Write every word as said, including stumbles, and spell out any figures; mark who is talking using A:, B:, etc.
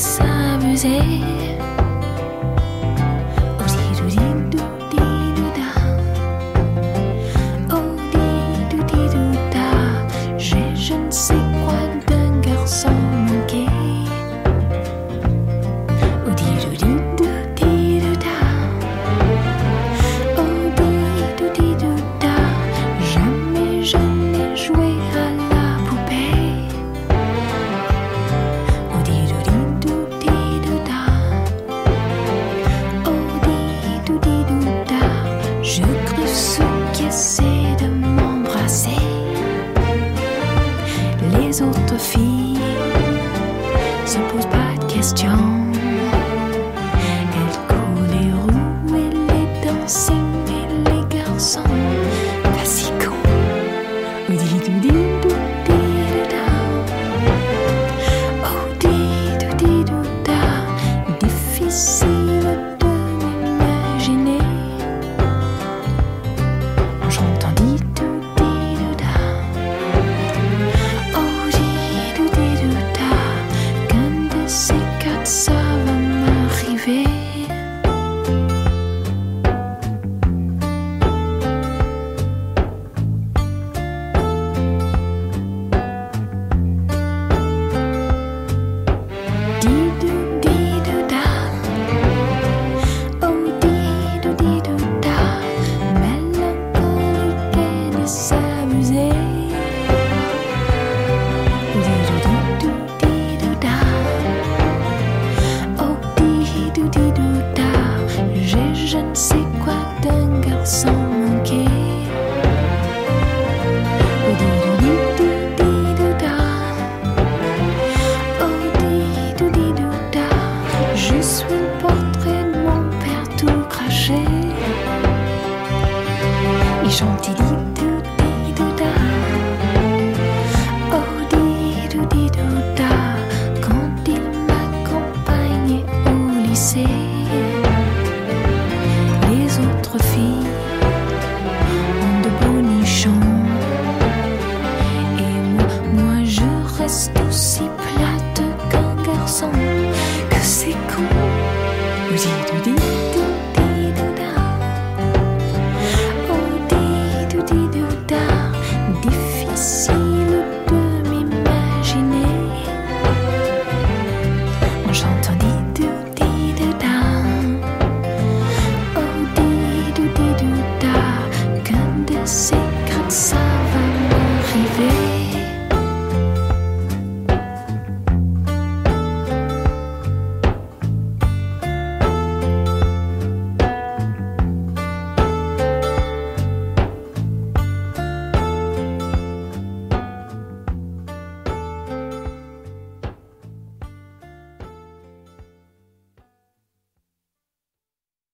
A: s'amuser. Oh di-dou-di-dou, di-dou-da. Oh di-dou-di-dou-da. J'ai je ne sais quoi d'un garçon manqué. Oh di-dou-di-dou, di-dou-da. Oh di-dou-di-dou-da. Jamais je n'ai joué à la poupée. Oh di-dou-di-dou, di-dou-da. Oh di-dou-di-dou-da. Je crus ceux qui essaient de m'embrasser. Les autres filles se posent pas de questions. Elles courent les roues et les dancing et les garçons facico. Oh di-dou-di-dou, di-dou-da. Oh di-dou-di-dou-da. Difficile de m'imaginer en chantant di-dou-di-dou-da. Oh di-dou-di-dou-da. Qu'un de ces quatre ça va m'arriver. Di-dou-di-dou-da. Oh di-dou-di-dou-da. Mélancolique et de s'amuser. Di-dou-di-dou-di-dou-da. Oh di-dou-di-dou-da. J'ai je ne sais quoi d'un garçon manqué. Oh di-dou-di-dou-di-dou-da. Oh di-dou-di-dou-da. Je suis le portrait de mon père tout craché. Il chante di-dou-di-dou-da. Oh di-dou-di-dou-da. Quand il m'accompagnait au lycée. Les autres filles ont de beaux nichons. Et moi, moi je reste aussi plate qu'un garçon. Que c'est con. Oh di-dou-di-dou-di-dou-da. Oh di-dou-di-dou-da. Difficile de m'imaginer en chantant di-dou-di-dou-da. Oh di-dou-di-dou-da. Qu'un de ces